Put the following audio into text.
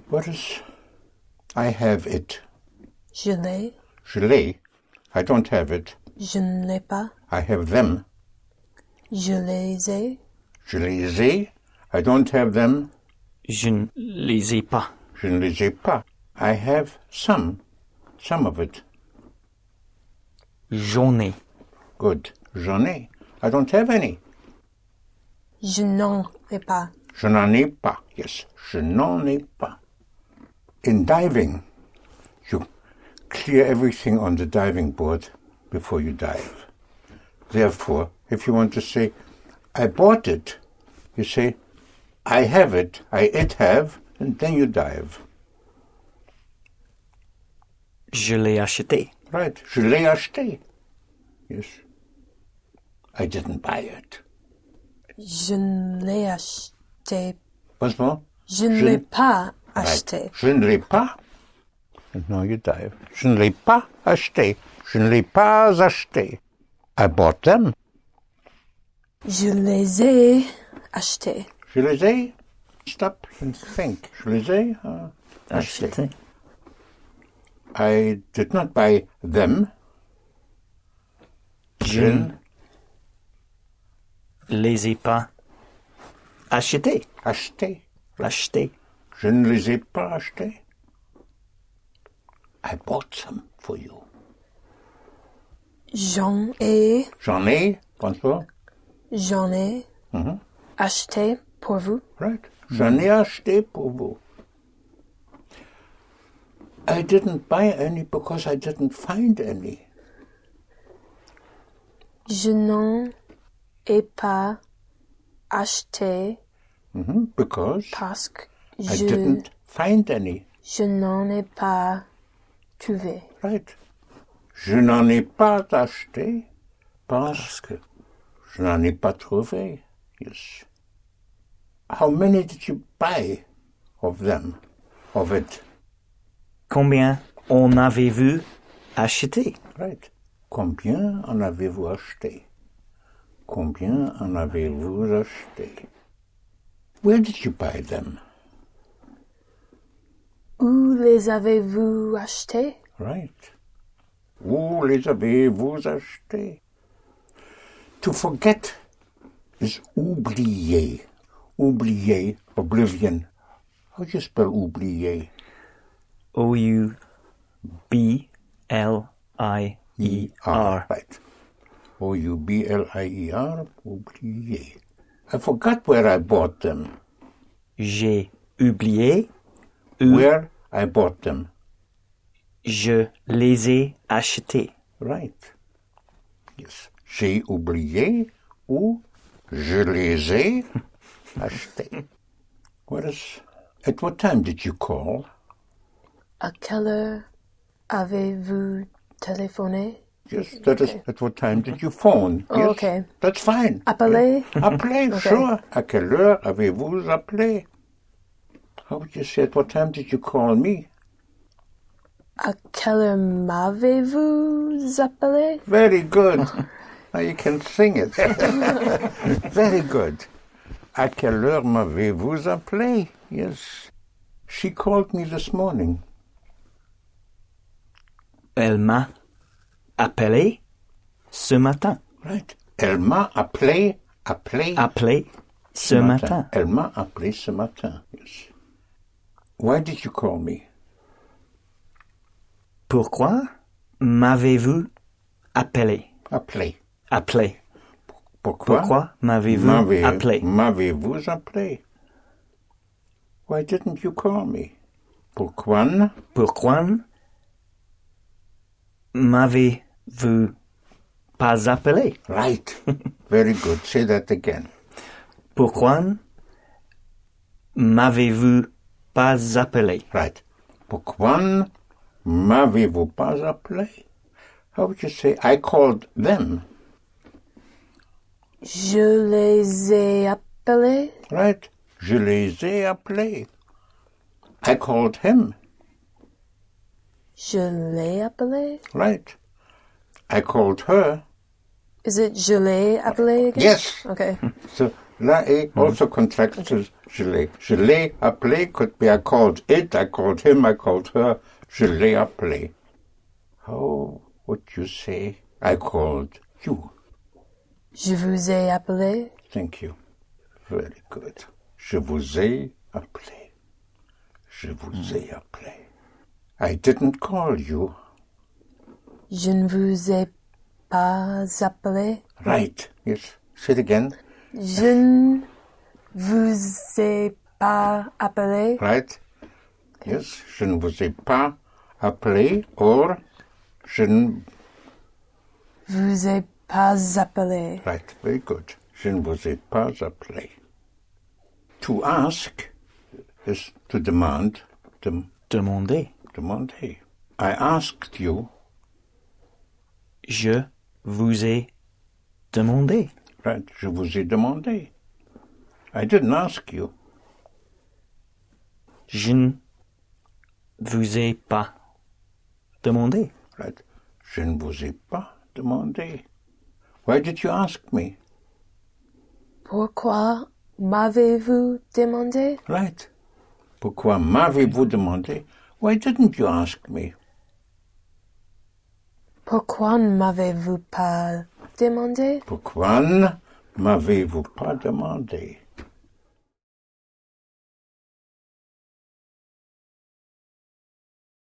What is I have it? Je l'ai. Je l'ai. I don't have it. Je ne l'ai pas. I have them. Je les ai. Je les ai. I don't have them. Je ne les ai pas. Je ne les ai pas. I have some of it. J'en ai. Good. J'en ai. I don't have any. Je n'en ai pas. Je n'en ai pas. Yes. Je n'en ai pas. In diving, you clear everything on the diving board before you dive. Therefore, if you want to say, I bought it, you say, I have it, it have, and then you dive. Je l'ai acheté. Right. Je l'ai acheté. Yes. I didn't buy it. Je ne l'ai acheté. Once more. Je ne l'ai pas acheté. Right. Je ne l'ai pas. And now you dive. Je ne l'ai pas acheté. Je ne l'ai pas acheté. I bought them. Je les ai achetés. Je les ai. Stop and think. Je les ai Acheté. I did not buy them. Je ne les ai pas achetés. Acheté. Acheté. Je ne les ai pas achetés. I bought some for you. J'en ai. J'en ai. Bonsoir. J'en ai acheté pour vous. Right. J'en ai acheté pour vous. I didn't buy any because I didn't find any. Je n'en ai pas acheté Because parce que I didn't find any. je n'en ai pas trouvé. Right. Je n'en ai pas acheté parce que je n'en ai pas trouvé. Yes. How many did you buy of them, of it? Combien en avez-vous acheté? Right. Combien en avez-vous acheté? Combien en avez-vous acheté? Where did you buy them? Où les avez-vous achetés? Right. Où les avez-vous achetés? To forget is oublier. Oublier, oblivion. How do you spell oublier? O-U-B-L-I-E-R. Right. O-U-B-L-I-E-R, oublier. I forgot where I bought them. J'ai oublié. Where I bought them. Je les ai achetés. Right. Yes. J'ai oublié ou je les ai achetés. At what time did you call? À quelle heure avez-vous téléphoné? Yes, that is, at what time did you phone? Oh, Yes, okay. That's fine. Appelé? Appelé, Okay. sure. À quelle heure avez-vous appelé? How would you say, at what time did you call me? À quelle heure m'avez-vous appelé? Very good. Now you can sing it. Very good. À quelle heure m'avez-vous appelé? Yes. She called me this morning. Elle m'a appelé ce matin. Right. Elle m'a appelé Ce matin. Elle m'a appelé ce matin. Yes. Why did you call me? Pourquoi m'avez-vous appelé? Appelé. Pourquoi m'avez-vous appelé? M'avez-vous appelé? Why didn't you call me? Pourquoi m'avez-vous pas appelé? Right. Very good. Say that again. Pourquoi m'avez-vous pas appelé? Right. Pourquoi m'avez-vous pas appelé? How would you say, I called them? Je les ai appelés. Right. Je les ai appelés. I called him. Je l'ai appelé. Right. I called her. Is it je l'ai appelé again? Yes. Okay. So La et also contracts to je l'ai. Je l'ai appelé could be I called it, I called him, I called her. Je l'ai appelé. How would you say I called you? Je vous ai appelé. Thank you. Very good. Je vous ai appelé. Je vous ai appelé. I didn't call you. Je ne vous ai pas appelé. Right. Yes. Say it again. Je ne vous ai pas appelé. Right. Yes. Je ne vous ai pas appelé or je ne... Vous ai pas appelé. Right. Very good. Je ne vous ai pas appelé. To ask is to demand. Demander. Demander. I asked you. Je vous ai demandé. Right. Je vous ai demandé. I didn't ask you. Je ne vous ai pas demandé. Right. Je ne vous ai pas demandé. Why did you ask me? Pourquoi m'avez-vous demandé? Right. Pourquoi m'avez-vous demandé? Why didn't you ask me? Pourquoi ne m'avez-vous pas demandé? Pourquoi ne m'avez-vous pas demandé?